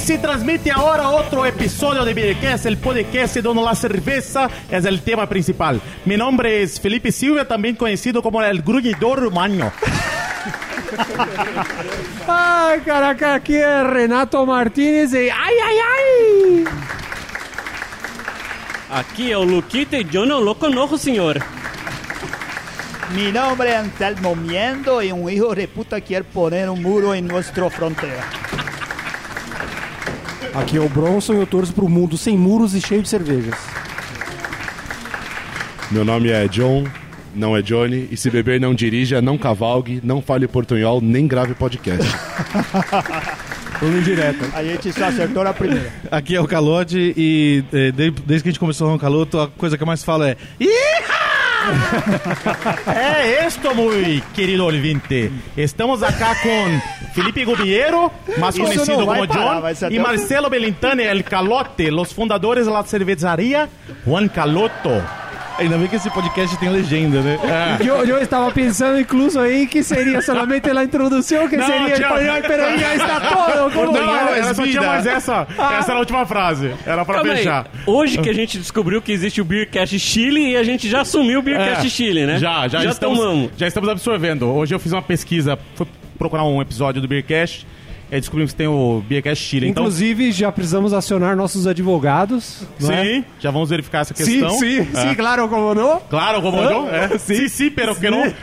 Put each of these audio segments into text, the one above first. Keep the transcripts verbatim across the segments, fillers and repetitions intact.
se transmite ahora otro episodio de Beercast, el podcast donde la cerveza es el tema principal. Mi nombre es Felipe Silva, también conocido como el gruñidor humano. Ai, caraca, aqui é Renato Martínez e... Ai, ai, ai! Aqui é o Luquita e eu não lo conozco, senhor. Mi nombre es Anselmo Miendo y un hijo de puta quiere poner un muro en nuestra frontera. Aqui é o Bronson e eu torço pro mundo sem muros e cheio de cervejas. Meu nome é John, não é Johnny, e se beber não dirija, não cavalgue, não fale portunhol, nem grave podcast. Tudo indireto. A gente só acertou na primeira. Aqui é o Calote e eh, desde, desde que a gente começou o Caloto, a coisa que eu mais falo é... É esto, muy querido ouvinte. Estamos acá com Felipe Gubiero, mais Isso conhecido não vai como parar, John, vai ser até e o Marcelo Belintani, el Calote, los fundadores da cervejaria Juan Caloto. Ainda bem que esse podcast tem legenda, né? É. Eu, eu estava pensando incluso aí que seria solamente a introdução, que Não, seria tinha- espanhol, pero já está todo. Como Não, vai? era só tinha mais essa. Essa era a última frase. Era pra Calma aí. fechar. Hoje que a gente descobriu que existe o Beercast Chile e a gente já assumiu o Beercast É, Chile, né? Já, já, já estamos, tomamos. já estamos absorvendo. Hoje eu fiz uma pesquisa, fui procurar um episódio do Beercast, e descobrimos que tem o Beercast Chile. Então, Inclusive, já precisamos acionar nossos advogados. não é? sim, já vamos verificar essa Sim, questão. sim, É. sim, claro, como não? Claro, como não? É. Sim, sim, pero que não.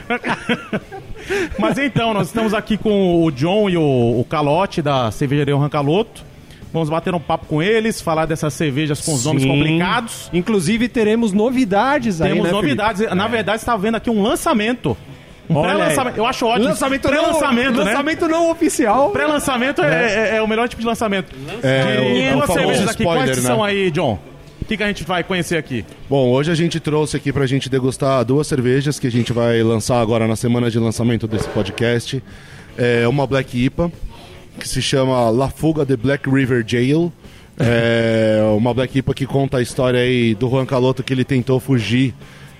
Mas então, nós estamos aqui com o John e o, o Calote da cervejaria Juan Caloto. Vamos bater um papo com eles, falar dessas cervejas com os nomes Sim. complicados. Inclusive, teremos novidades aí, Temos né, novidades. Na verdade, você está vendo aqui um lançamento. Um Olha pré-lançamento. aí. Eu acho ótimo. Lançamento Pré-lançamento, não, né? lançamento não oficial. Pré-lançamento é, é- é o melhor tipo de lançamento. É, E o, o duas famoso cervejas aqui, spoiler, quais né? são aí, John? O que, que a gente vai conhecer aqui? Bom, hoje a gente trouxe aqui pra gente degustar duas cervejas que a gente vai lançar agora na semana de lançamento desse podcast. É uma Black I P A, que se chama La Fuga de Black River Jail. É uma Black I P A que conta a história aí do Juan Caloto, que ele tentou fugir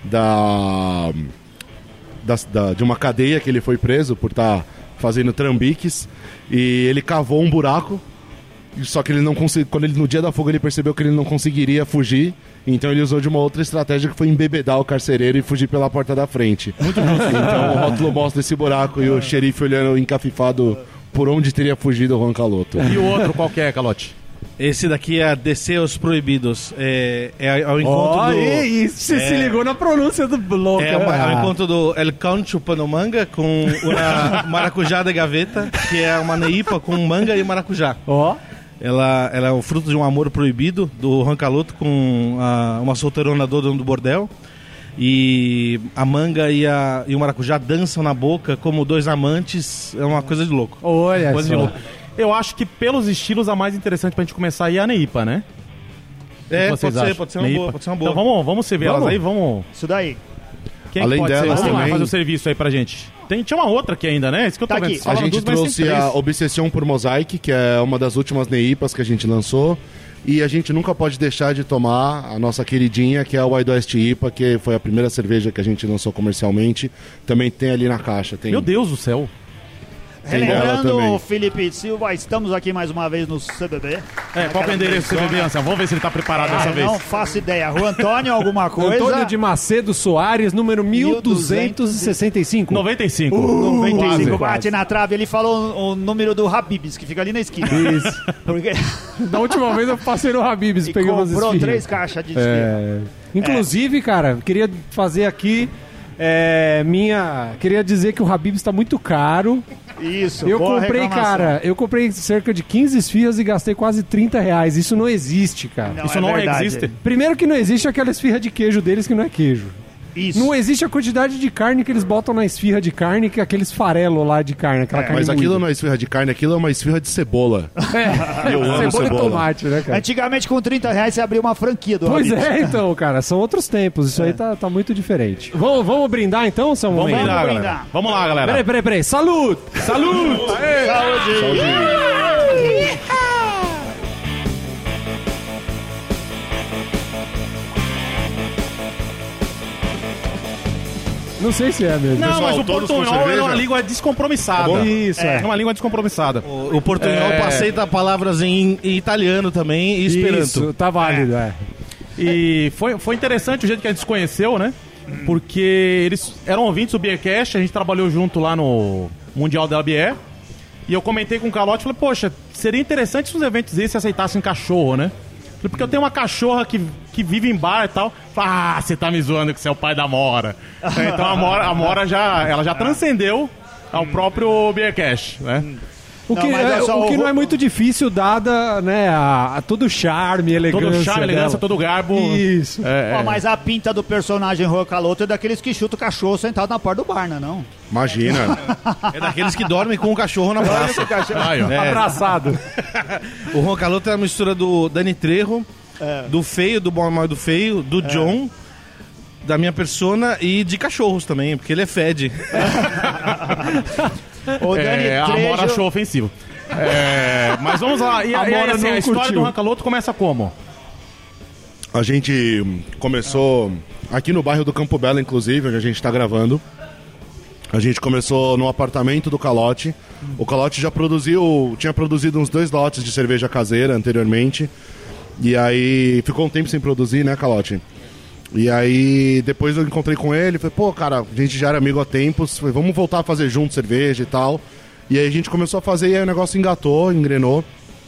da, da, da- de uma cadeia que ele foi preso por estar fazendo trambiques. E ele cavou um buraco. Só que ele não conseguiu. Quando ele no dia da fuga ele percebeu que ele não conseguiria fugir. Então ele usou de uma outra estratégia que foi embebedar o carcereiro e fugir pela porta da frente. Muito Então o rótulo mostra esse buraco e o xerife olhando encafifado por onde teria fugido o Juan Caloto. E o outro, qual que é, Calote? Esse daqui é Descer os Proibidos. É, é ao encontro Ó, do... e, e você É. se ligou na pronúncia do bloco. É, uma, é Ah. o encontro do El Cão chupando manga com uma maracujá de gaveta, que é uma neipa com manga e maracujá. Ó. Ela, ela é o fruto de um amor proibido do Juan Caloto com a, uma solteirona dona do bordel. E a manga e, a, e o maracujá dançam na boca como dois amantes. É uma coisa de louco. Olha Coisa só. de louco. Eu acho que pelos estilos a mais interessante pra gente começar aí é a Neipa, né? É, O que vocês pode ser, acham? pode ser uma Neipa. boa, pode ser uma boa. Então vamos, vamos servir elas Vamos? aí, vamos... Isso daí. Quem Além pode ser? delas Vamos lá também- fazer o serviço aí pra gente. Tem, tinha uma outra aqui ainda, né? Isso que eu tô Tá vendo. aqui. Vocês A falaram gente duas, mas tem trouxe a três. Obsessão por Mosaic, que é uma das últimas neipas que a gente lançou. E a gente nunca pode deixar de tomar a nossa queridinha, que é a Wild West I P A, que foi a primeira cerveja que a gente lançou comercialmente. Também tem ali na caixa. Tem... Meu Deus do céu. Tem ela Relembrando, também. Felipe Silva, estamos aqui mais uma vez no C B B. É, qual que é o endereço do C B B, Anselmo? Vamos ver se ele tá preparado dessa Ah, vez. não faço ideia. Rua Antônio, alguma coisa? Antônio de Macedo Soares, número mil duzentos e sessenta e cinco. noventa e cinco. noventa e cinco, Quase. bate na trave. Ele falou o, o número do Habib's, que fica ali na esquina. Isso. Porque Da última vez eu passei no Habib's e pegando as comprou esfirras. três caixas de esfirra. É. Inclusive, cara, queria fazer aqui é, minha... Queria dizer que o Habib's está muito caro. Isso, Eu boa comprei, reclamação. cara, eu comprei cerca de quinze esfirras e gastei quase trinta reais. Isso não existe, cara. Não, Isso é não verdade. existe. Primeiro que não existe aquela esfirra de queijo deles que não é queijo. Isso. Não existe a quantidade de carne que eles botam na esfirra de carne, que é aqueles farelos lá de carne, aquela carne Mas aquilo moída. não é esfirra de carne, aquilo é uma esfirra de cebola. É, Eu amo cebola e cebola. tomate, né, cara? Antigamente, com trinta reais, você abriu uma franquia do Pois Habib's. é, então, cara, são outros tempos. Isso aí tá, tá muito diferente. Vamos, vamos brindar então, São Vamos Momento? brindar, brindar. galera. Vamos lá, galera. Peraí, peraí, peraí. Saúde! Saúde! Não sei se é mesmo. Não, Pessoal, mas o todos com portunhol é cerveja? uma língua descompromissada. Isso, é. é. É uma língua descompromissada. O, o portunhol É. aceita palavras em, em italiano também e esperanto. Isso, tá válido, é. E foi, foi interessante o jeito que a gente se conheceu, né? Porque eles eram ouvintes do Beercast, a gente trabalhou junto lá no Mundial da B E. E eu comentei com o Calote e falei, poxa, seria interessante se os eventos desses aceitassem cachorro, né? Porque eu tenho uma cachorra que, que vive em bar e tal. Falei, ah, você tá me zoando que você é o pai da Mora. Então a Mora, a Mora já, ela já transcendeu ao próprio Beercast, né? O que, Não, mas é, é só o que o- não é muito difícil, dada, né, a, a todo o charme, elegância Todo charme, elegância, dela. todo garbo. Isso. É, Ó, é. mas a pinta do personagem Rocaloto é daqueles que chutam o cachorro sentado na porta do bar, não é não? Imagina. É daqueles que dormem com o cachorro na praça. Aí, ó. É. Abraçado. O Roncaloto é a mistura do Dani Trejo, do feio, do bom e mal e do feio, do John, da minha persona e de cachorros também, porque ele é fed. O Dani É, a Mora Trejo... achou ofensivo. É, mas vamos lá. E, A e aí, Mora assim, não a história curtiu. do Rancaloto começa como? A gente começou aqui no bairro do Campo Belo, inclusive, onde a gente tá gravando. A gente começou no apartamento do Calote. O Calote já produziu, tinha produzido uns dois lotes de cerveja caseira anteriormente. E aí ficou um tempo sem produzir, né, Calote? E aí depois eu encontrei com ele, falei, pô, cara, a gente já era amigo há tempos, falei, vamos voltar a fazer junto cerveja e tal. E aí a gente começou a fazer e aí o negócio engatou, engrenou.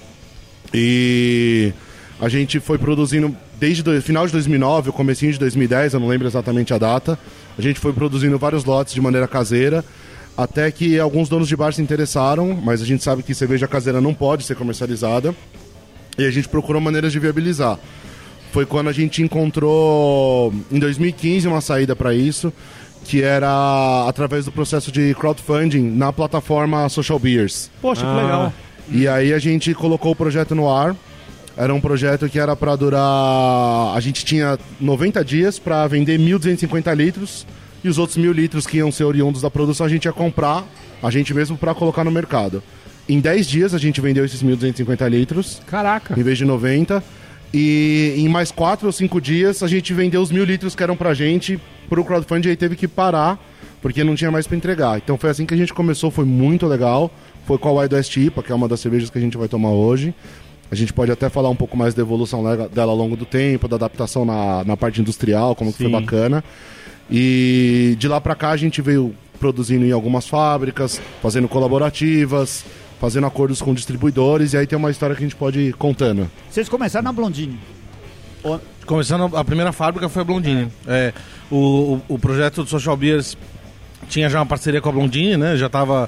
E a gente foi produzindo desde o final de dois mil e nove, o comecinho de dois mil e dez, eu não lembro exatamente a data. A gente foi produzindo vários lotes de maneira caseira, até que alguns donos de bar se interessaram, mas a gente sabe que cerveja caseira não pode ser comercializada. E a gente procurou maneiras de viabilizar. Foi quando a gente encontrou, em dois mil e quinze, uma saída para isso, que era através do processo de crowdfunding na plataforma Social Beers. Poxa, que legal. E aí a gente colocou o projeto no ar. Era um projeto que era para durar... A gente tinha noventa dias para vender mil duzentos e cinquenta litros e os outros mil litros que iam ser oriundos da produção a gente ia comprar, a gente mesmo, para colocar no mercado. Em dez dias a gente vendeu esses mil duzentos e cinquenta litros, Caraca. em vez de noventa. E em mais quatro ou cinco dias a gente vendeu os mil litros que eram pra gente pro crowdfunding e aí teve que parar, porque não tinha mais pra entregar. Então foi assim que a gente começou, foi muito legal. Foi com a Wild West I P A, que é uma das cervejas que a gente vai tomar hoje. A gente pode até falar um pouco mais da evolução dela ao longo do tempo, da adaptação na, na parte industrial, como que foi bacana. E de lá pra cá a gente veio produzindo em algumas fábricas, fazendo colaborativas, fazendo acordos com distribuidores, e aí tem uma história que a gente pode ir contando. Vocês começaram na Blondine. O- Começando, a primeira fábrica foi a Blondine. É, o, o, o projeto do Social Beers tinha já uma parceria com a Blondine, né? Já estava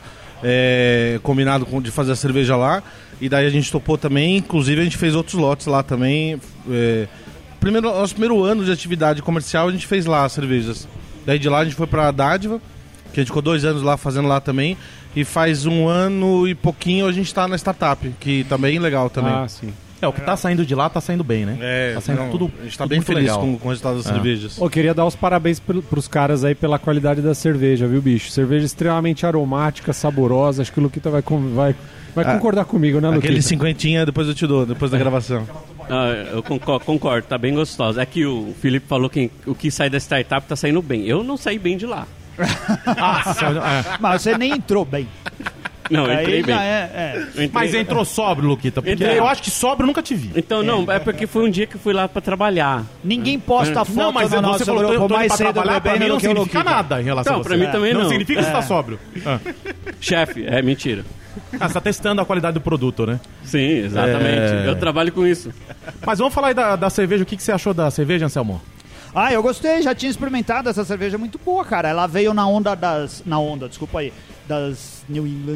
é, combinado com, de fazer a cerveja lá. E daí a gente topou também, inclusive a gente fez outros lotes lá também. É, primeiro, nosso primeiro ano de atividade comercial a gente fez lá as cervejas. Daí de lá a gente foi para a Dádiva, que a gente ficou dois anos lá fazendo lá também. E faz um ano e pouquinho a gente está na startup, que tá bem legal também. Ah, sim. É, o que tá saindo de lá tá saindo bem, né? É, tá saindo não, tudo. a gente tá tudo bem muito feliz legal. com, com o resultado das É. cervejas. Eu queria dar os parabéns pro, pros caras aí pela qualidade da cerveja, viu, bicho? Cerveja extremamente aromática, saborosa. Acho que o Luquita vai, com- vai, vai Ah, concordar comigo, né, Luquita? Aquele cinquentinha depois eu te dou, depois da gravação. Ah, eu concordo, concordo, tá bem gostoso. É que o Felipe falou que o que sai da startup tá saindo bem. Eu não saí bem de lá. Nossa, é. Mas você nem entrou bem. Não, eu entrei Aí bem. já é, é. Eu entrei- Mas entrou sóbrio, Luquita. Porque Entrei. eu acho que sóbrio eu nunca te vi. Então, não, é porque foi um dia que eu fui lá pra trabalhar. Ninguém posta foto Não, mas no você nosso falou grupo tô indo mais pra cedo trabalhar, pra mim bebendo não do que o significa Luquita. nada em relação Não, a você. pra mim também não. significa que você tá sóbrio. Ah. Chefe, é mentira. Ah, você tá testando a qualidade do produto, né? Sim, exatamente. É. Eu trabalho com isso. Mas vamos falar aí da, da cerveja. O que, que você achou da cerveja, Anselmo? Ah, eu gostei, já tinha experimentado essa cerveja, muito boa, cara. Ela veio na onda das... Na onda, desculpa aí. Das New England.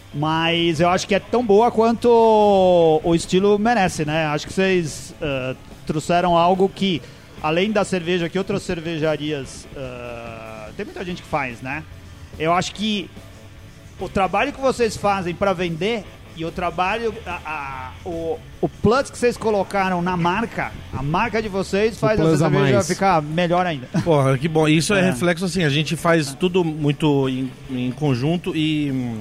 Mas eu acho que é tão boa quanto o estilo merece, né? Acho que vocês uh, trouxeram algo que, além da cerveja que outras cervejarias... Uh, tem muita gente que faz, né? Eu acho que o trabalho que vocês fazem para vender e o trabalho, a, a, o, o plus que vocês colocaram na marca, a marca de vocês faz essa plus a cerveja mais. ficar melhor ainda. Porra, que bom. Isso é, É. reflexo assim, a gente faz tudo muito em, em conjunto e hum,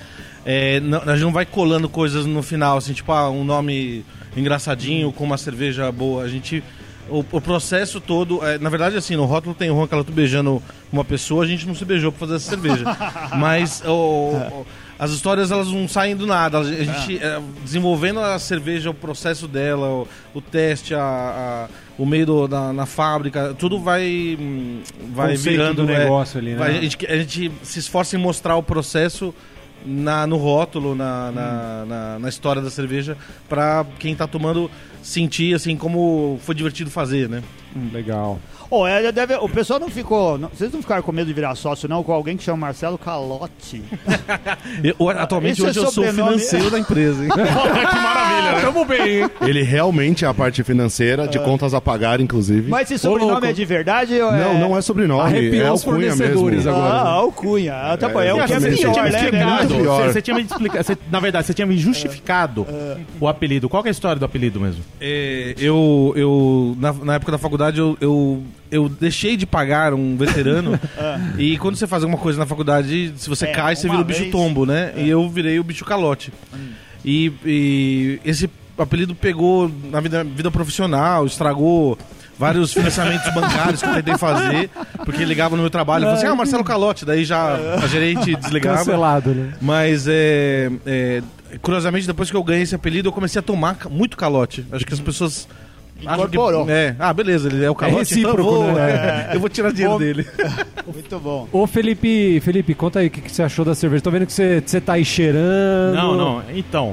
é, não, a gente não vai colando coisas no final, assim, tipo, ah, um nome engraçadinho com uma cerveja boa. A gente o, o processo todo, é, na verdade, assim, no rótulo tem o Juan Caloto beijando uma pessoa, a gente não se beijou pra fazer essa cerveja. Mas o, o, as histórias, elas não saem do nada. A gente, é, desenvolvendo a cerveja, o processo dela, o, o teste, a, a, o meio do, da, na fábrica, tudo vai, vai Conceito virando do é, negócio ali, né? vai, a, gente, a gente se esforça em mostrar o processo na, no rótulo, na, na, hum. na, na história da cerveja, pra quem tá tomando sentir, assim, como foi divertido fazer, né? Hum, legal. Oh, é, deve, o pessoal não ficou... Não, vocês não ficaram com medo de virar sócio, não? Com alguém que chama Marcelo Calotti. eu, atualmente, Esse hoje é eu sou financeiro da empresa, hein? Que maravilha, né? Tamo bem, hein? Ele realmente é a parte financeira, de contas a pagar, inclusive. Mas esse sobrenome é de verdade? Ou é... Não, não é sobrenome, Arrepiou é os alcunha fornecedores mesmo. agora. Ah, alcunha. Ah, tá bom. É, o que é Você pior, tinha me né? explicado, Muito pior. você, você tinha me explicado, você- na verdade, você tinha me justificado o apelido. Qual que é a história do apelido mesmo? É, eu, eu na, na época da faculdade, eu, eu, eu deixei de pagar um veterano. E quando você faz alguma coisa na faculdade, se você É, cai, você uma vira o bicho vez- tombo, né? E eu virei o bicho calote. E, e esse apelido pegou na vida, vida profissional, estragou vários financiamentos bancários que eu tentei fazer, porque ligava no meu trabalho e falava assim, ah, Marcelo Calote, daí já a gerente desligava. Cancelado, né? Mas, é, é, curiosamente, depois que eu ganhei esse apelido, eu comecei a tomar ca- muito calote. Acho que as pessoas... acham que, Incorporou. é, ah, beleza, ele é o calote, então eu recíproco, vou, né? é, eu vou tirar dinheiro Bom. dele. Muito bom. Ô, Felipe, Felipe, conta aí o que, que você achou da cerveja. Tô vendo que você, você tá aí cheirando. Não, não. Então,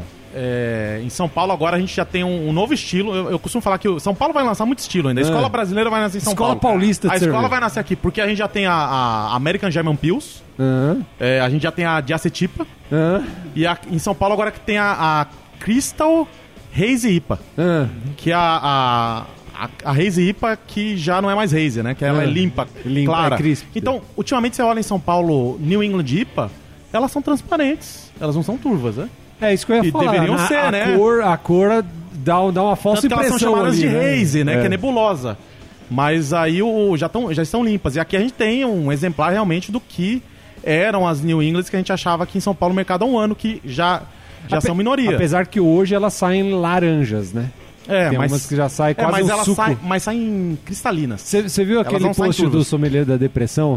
é, em São Paulo agora a gente já tem um, um novo estilo. Eu, eu costumo falar que o São Paulo vai lançar muito estilo ainda. A escola É. brasileira vai nascer em São Escola Paulo. paulista de A escola cerveja. vai nascer aqui, porque a gente já tem a, a American German Pils, Ah, é, a gente já tem a Diacetipa, ah, e a- em São Paulo agora que tem a, a Crystal Hazy I P A, ah. que é a... a a, a Hazy I P A que já não é mais Hazy, né? Que ela é, É. limpa, Limpa, clara. é crisp. Então, ultimamente você olha em São Paulo New England I P A, elas são transparentes, elas não são turvas, né? É isso que eu ia E falar. deveriam a, ser, a né? Cor, a cor dá, dá uma falsa Tanto que elas impressão são chamadas ali, de né? haze, né? É. Que é nebulosa. Mas aí o, já, tão, já estão limpas. E aqui a gente tem um exemplar realmente do que eram as New Englands que a gente achava aqui em São Paulo no mercado há um ano, que já, já Ape- são minoria. Apesar que hoje elas saem laranjas, né? é, Tem mas, umas que já saem é, quase mas um elas suco. saem, mas saem cristalinas. Você viu aquele não saem post do turvas. sommelier da depressão?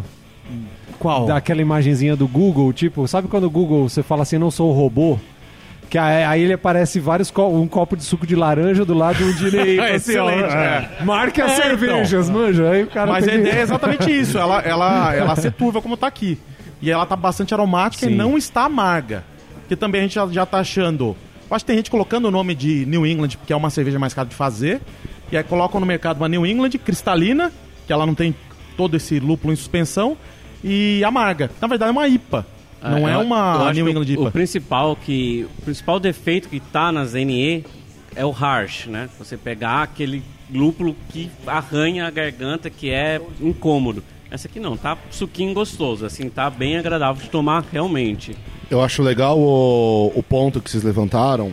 Qual? Daquela imagenzinha do Google, tipo, sabe quando o Google você fala assim, não sou um robô? Que aí, aí ele aparece vários co- um copo de suco de laranja do lado um de Ney. assim, ó, Excelente, é. Marque as É, cervejas, manja. Aí o cara Mas a tem que- ideia é exatamente isso. Ela, ela, ela ser turva como tá aqui. E ela tá bastante aromática Sim. e não está amarga. Porque também a gente já, já tá achando... Eu acho que tem gente colocando o nome de New England, porque é uma cerveja mais cara de fazer. E aí colocam no mercado uma New England cristalina, que ela não tem todo esse lúpulo em suspensão, e amarga. Na verdade é uma I P A. Não Ah, é eu- eu uma acho New que England I o, P A. o principal que o principal defeito que tá nas N E é o harsh, né? Você pegar aquele lúpulo que arranha a garganta, que é incômodo. Essa aqui não, tá suquinho gostoso, assim, tá bem agradável de tomar realmente. Eu acho legal o, o ponto que vocês levantaram,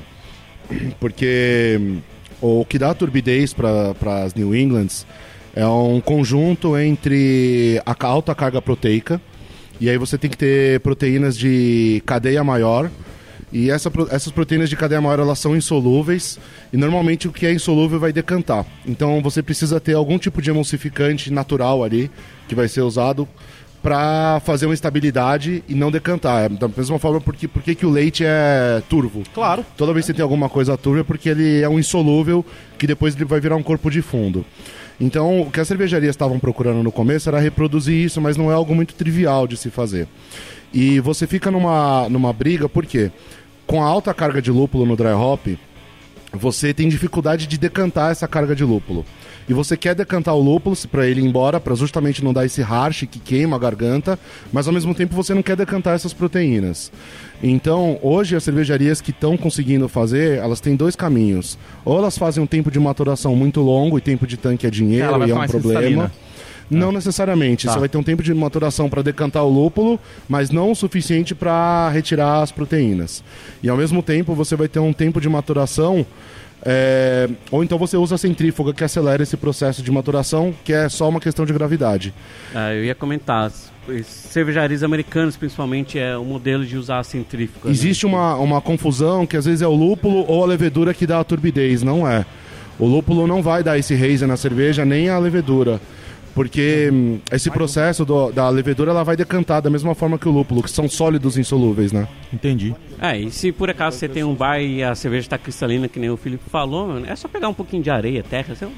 porque hum, o que dá turbidez para as New Englands é um conjunto entre a ca- alta carga proteica, e aí você tem que ter proteínas de cadeia maior, e essa, pro- essas proteínas de cadeia maior elas são insolúveis, e normalmente o que é insolúvel vai decantar. Então você precisa ter algum tipo de emulsificante natural ali, que vai ser usado para fazer uma estabilidade e não decantar. É da mesma forma, porque, porque que o leite é turvo. Claro. Toda vez que você tem alguma coisa turva é porque ele é um insolúvel que depois ele vai virar um corpo de fundo. Então, o que as cervejarias estavam procurando no começo era reproduzir isso, mas não é algo muito trivial de se fazer. E você fica numa, numa briga, por quê? Com a alta carga de lúpulo no dry hop, você tem dificuldade de decantar essa carga de lúpulo. E você quer decantar o lúpulo para ele ir embora, para justamente não dar esse harsh que queima a garganta, mas ao mesmo tempo você não quer decantar essas proteínas. Então, hoje as cervejarias que estão conseguindo fazer, elas têm dois caminhos. Ou elas fazem um tempo de maturação muito longo, e tempo de tanque é dinheiro Ela vai e é ficar um mais problema. cristalina. Não necessariamente. Tá. Você vai ter um tempo de maturação para decantar o lúpulo, mas não o suficiente para retirar as proteínas. E ao mesmo tempo você vai ter um tempo de maturação, é, ou então você usa a centrífuga que acelera esse processo de maturação, que é só uma questão de gravidade. Ah, eu ia comentar, as as cervejarias americanas principalmente é o modelo de usar a centrífuga. né? Existe uma, uma confusão que às vezes é o lúpulo ou a levedura que dá a turbidez, não é. O lúpulo não vai dar esse haze na cerveja, nem a levedura. Porque hum, esse processo do, da levedura ela vai decantar da mesma forma que o lúpulo, que são sólidos insolúveis, né? Entendi. É, e se por acaso você tem um bar e a cerveja está cristalina, que nem o Felipe falou, é só pegar um pouquinho de areia, terra, assim.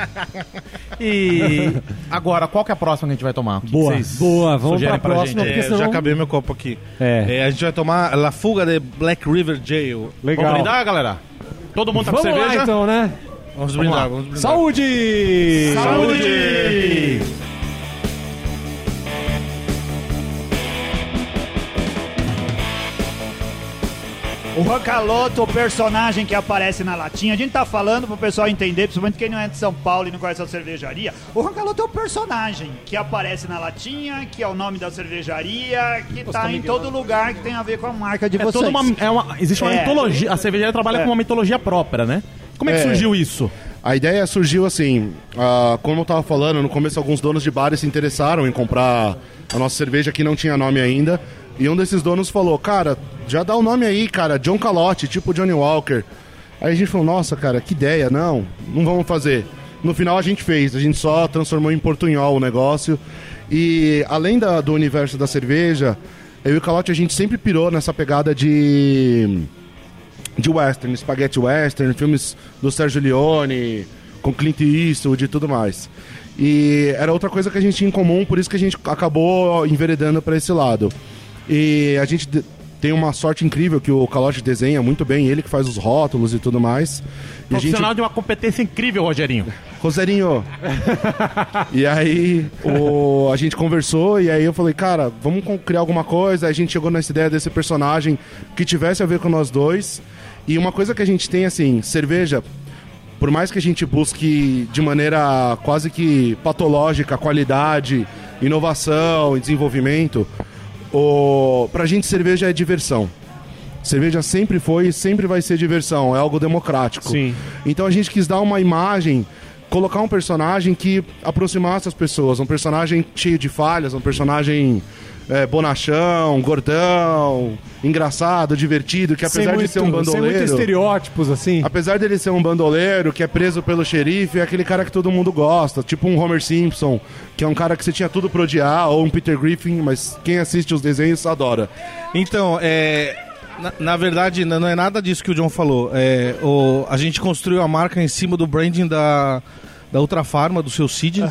E agora, qual que é a próxima que a gente vai tomar? O que Boa, que vocês boa, vamos sugerem pra próxima, gente? porque É, senão- já acabei meu copo aqui. É. É, a gente vai tomar La Fuga de Black River Jail. Legal. Vamos brindar, galera? Todo mundo tá Vamos com cerveja? lá, então, né? Vamos Vamos brindar, lá. vamos brindar. Saúde! Saúde! O Rancaloto, o personagem que aparece na latinha, a gente tá falando pro pessoal entender, principalmente quem não é de São Paulo e não conhece a cervejaria. O Rancaloto é o personagem que aparece na latinha, que é o nome da cervejaria, que tá em todo lugar que tem a ver com a marca de É vocês. toda uma, é uma, existe uma É. mitologia. A cervejaria trabalha É. com uma mitologia própria, né? Como é que É. surgiu isso? A ideia surgiu assim, ah, como eu tava falando, no começo alguns donos de bares se interessaram em comprar a nossa cerveja que não tinha nome ainda. E um desses donos falou, cara, já dá o nome aí, cara, John Calotte, tipo Johnny Walker. Aí a gente falou, nossa, cara, que ideia, não, não vamos fazer. No final a gente fez, a gente só transformou em portunhol o negócio. E além da- do universo da cerveja, eu e o Calotte a gente sempre pirou nessa pegada de... de western, spaghetti western, filmes do Sergio Leone, com Clint Eastwood e tudo mais. E era outra coisa que a gente tinha em comum, por isso que a gente acabou enveredando para esse lado. E a gente de- tem uma sorte incrível que o Calotte desenha muito bem, ele que faz os rótulos e tudo mais. E a gente... Profissional de uma competência incrível, Rogerinho. Roserinho. E aí o, a gente conversou e aí eu falei, cara, vamos com- criar alguma coisa. Aí a gente chegou nessa ideia desse personagem que tivesse a ver com nós dois. E uma coisa que a gente tem, assim, cerveja, por mais que a gente busque de maneira quase que patológica qualidade, inovação e desenvolvimento, o, pra gente cerveja é diversão. Cerveja sempre foi e sempre vai ser diversão, é algo democrático. Sim. Então a gente quis dar uma imagem, colocar um personagem que aproximasse as pessoas, um personagem cheio de falhas, um personagem é, bonachão, gordão, engraçado, divertido, que apesar Sem de ser um muito- Sem muito bandoleiro, estereótipos, assim. apesar dele ser um bandoleiro que é preso pelo xerife, é aquele cara que todo mundo gosta, tipo um Homer Simpson, que é um cara que você tinha tudo pra odiar, ou um Peter Griffin, mas quem assiste os desenhos adora. Então, é, na, na verdade, não é nada disso que o John falou. É, o, a gente construiu a marca em cima do branding da, da Ultra Farma, do seu Cid.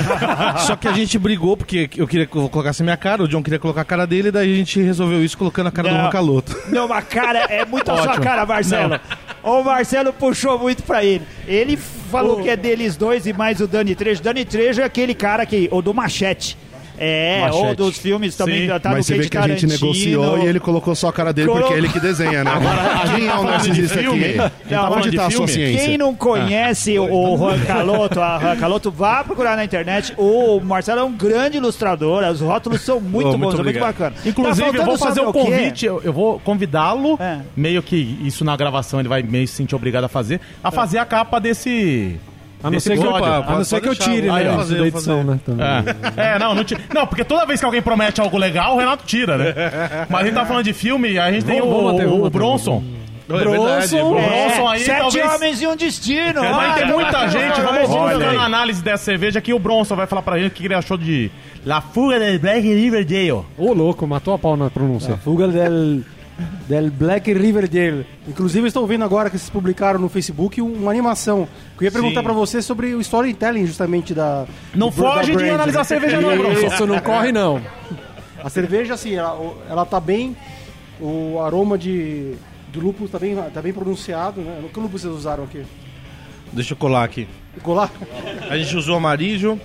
Só que a gente brigou, porque eu queria que eu colocasse a minha cara, o John queria colocar a cara dele, daí a gente resolveu isso colocando a cara do Não. Rancaloto. Não, mas cara, é muito a sua cara, Marcelo. O Marcelo puxou muito pra ele. Ele falou que é deles dois e mais o Dani Trejo. Dani Trejo é aquele cara que, ou do Machete. É, Machete. ou dos filmes também, Sim, tá mas no você vê Quente que a gente Tarantino. negociou e ele colocou só a cara dele Colocou- porque é ele que desenha, né? Agora, quem é o narcisista aqui? Não, Onde de tá a sua filme? ciência? Quem não conhece o Juan Caloto, a Juan Caloto, vá procurar na internet. O Marcelo é um grande ilustrador, os rótulos são muito Oh, bons, muito são muito obrigado. bacanas. Inclusive, Tá eu vou faltando fazer o saber quê? convite, eu, eu vou convidá-lo, É. meio que isso na gravação ele vai meio se sentir obrigado a fazer, a fazer a capa desse. A não desse ser que eu, episódio. a não ser que eu Pode tire, deixar, né? vou isso fazer, da vou edição, fazer. né? Também. É, é não, não, ti- não, porque toda vez que alguém promete algo legal, o Renato tira, né? Mas a gente tá falando de filme, a gente tem Vamos, o, vamos, Matheus, o vamos, Bronson. É verdade, Bronson, O bom. É, Bronson aí, sete talvez- homens e um destino. Mas olha. tem muita gente, vamos Olha vamos fazer aí. uma análise dessa cerveja aqui. O Bronson vai falar pra gente o que ele achou de La Fuga del Black River Jail. Ô, louco, matou a pau na pronúncia. Fuga del, del Black River Jail. Inclusive, estou vendo agora que vocês publicaram no Facebook um- uma animação. Eu ia perguntar Sim. pra você sobre o storytelling, justamente, da... Não do- foge da de brand, analisar né? a cerveja não, Bronson. Isso não corre, não. A cerveja, assim, ela, ela tá bem... O aroma de, do lúpulo tá bem, tá bem pronunciado, né? Que lúpulo vocês usaram aqui? Deixa eu colar aqui. Colar? A gente usou amarillo,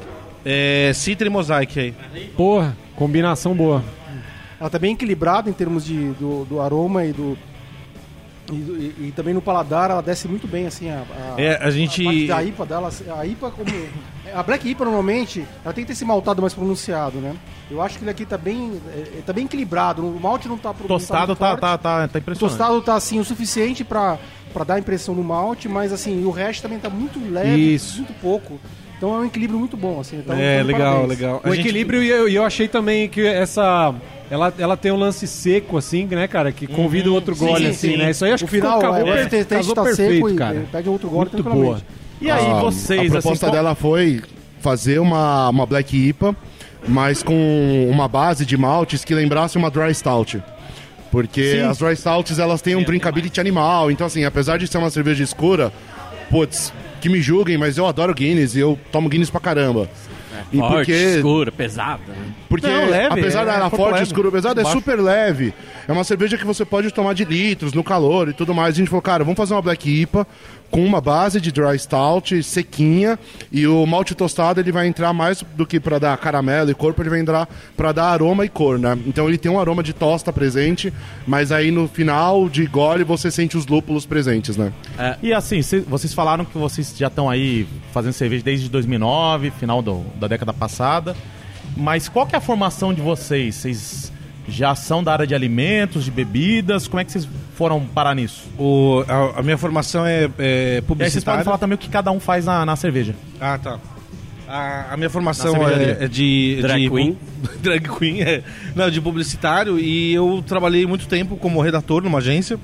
é, Citra e Mosaic aí. Porra, combinação boa. Ela tá bem equilibrada em termos de, do, do aroma e do... E, e- e também no paladar ela desce muito bem, assim, a, a, É, a gente- parte da I P A dela. A I P A, como... A Black I P A, normalmente, ela tem que ter esse maltado mais pronunciado, né? Eu acho que ele aqui tá bem, é, tá bem equilibrado. O malte não tá... pro- Tostado não tá, muito tá, forte. tá, tá O impressionante. tostado tá, assim, o suficiente pra, pra dar a impressão no malte, mas, assim, o resto também tá muito leve, Isso. muito pouco. Então é um equilíbrio muito bom, assim. Então, É, então, legal, parabéns. legal. O A gente- equilíbrio, e eu, e eu achei também que essa... Ela, ela tem um lance seco, assim, né, cara? Que convida o outro Sim, gole, sim, assim, sim. né? Isso aí acho O que ficou, final, acabou, é, per- o teste casou tá perfeito, seco e cara. pede outro gole Muito tranquilamente. boa. E aí, A- vocês, A proposta assim, qual- dela foi fazer uma, uma Black I P A, mas com uma base de maltes que lembrasse uma Dry Stout. Porque Sim. as Dry Stouts, elas têm um drinkability animal. Então, assim, apesar de ser uma cerveja escura, putz, que me julguem, mas eu adoro Guinness e eu tomo Guinness pra caramba. E Forte, porque, escura, pesada. Né? porque Não, leve, apesar é, dela corpo forte, leve. escuro, pesado, é Baixo. super leve. É uma cerveja que você pode tomar de litros, no calor e tudo mais. A gente falou, cara, vamos fazer uma Black I P A com uma base de Dry Stout, sequinha, e o malte tostado ele vai entrar mais do que para dar caramelo e corpo, ele vai entrar para dar aroma e cor, né? Então ele tem um aroma de tosta presente, mas aí no final de gole você sente os lúpulos presentes, né? E assim, cê- vocês falaram que vocês já estão aí fazendo cerveja desde dois mil e nove, final do- da década passada. Mas qual que é a formação de vocês? Vocês já são da área de alimentos, de bebidas? Como é que vocês foram parar nisso? O, a, a minha formação é, é E aí vocês podem publicitária. falar também o que cada um faz na, na cerveja. Ah, tá. A, a minha formação Na cervejaria. é, é de... Drag de, queen. Drag queen, é. Não, de publicitário, e eu trabalhei muito tempo como redator numa agência.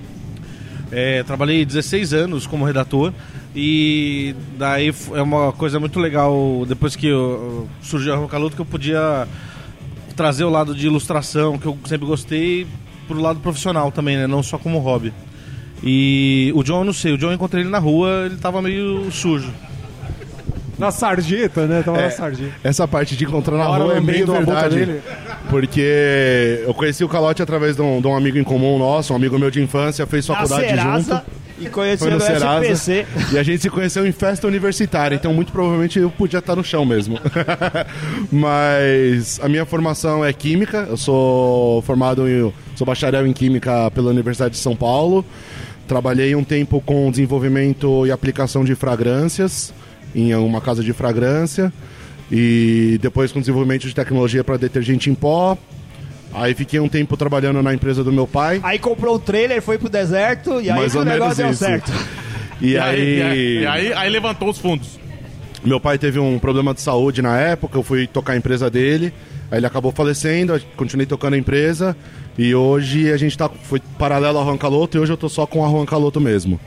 É, trabalhei dezesseis anos como redator, e daí f- é uma coisa muito legal, depois que eu, surgiu a Roncaluto, que eu podia trazer o lado de ilustração, que eu sempre gostei, pro lado profissional também, né? Não só como hobby. E o John, eu não sei, o John eu encontrei ele na rua, ele tava meio sujo. Na sarjeta, né? Tava É. na sarjeta. Essa parte de encontrar na Hora rua é meio lambendo a boca verdade. dele. Porque eu conheci o Calote através de um, de um amigo em comum nosso, um amigo meu de infância, fez Na faculdade Serasa junto. e Foi conhecendo no o S P C. Serasa. E a gente se conheceu em festa universitária, então muito provavelmente eu podia estar no chão mesmo. Mas a minha formação é química, eu sou formado em. Sou bacharel em química pela Universidade de São Paulo. Trabalhei um tempo com desenvolvimento e aplicação de fragrâncias em uma casa de fragrância. E depois com desenvolvimento de tecnologia para detergente em pó. Aí fiquei um tempo trabalhando na empresa do meu pai. Aí comprou o trailer, foi pro deserto e aí Mais que o ou menos negócio deu isso. certo. E, E aí, aí, e aí, aí levantou os fundos. meu pai teve um problema de saúde na época, eu fui tocar a empresa dele, aí ele acabou falecendo, eu continuei tocando a empresa, e hoje a gente tá, foi paralelo ao Roncaluto, e hoje eu tô só com a Roncaluto mesmo.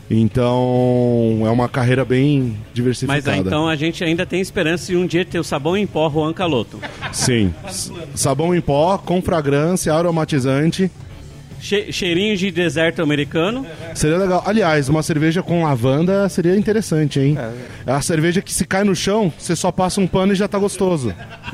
Então, é uma carreira bem diversificada. Mas aí, então a gente ainda tem esperança de um dia ter o sabão em pó Juan Caloto. Sim. S- Sabão em pó, com fragrância, aromatizante. Che cheirinho de deserto americano. Seria legal. Aliás, uma cerveja com lavanda seria interessante, hein? É a cerveja que se cai no chão, você só passa um pano e já tá gostoso.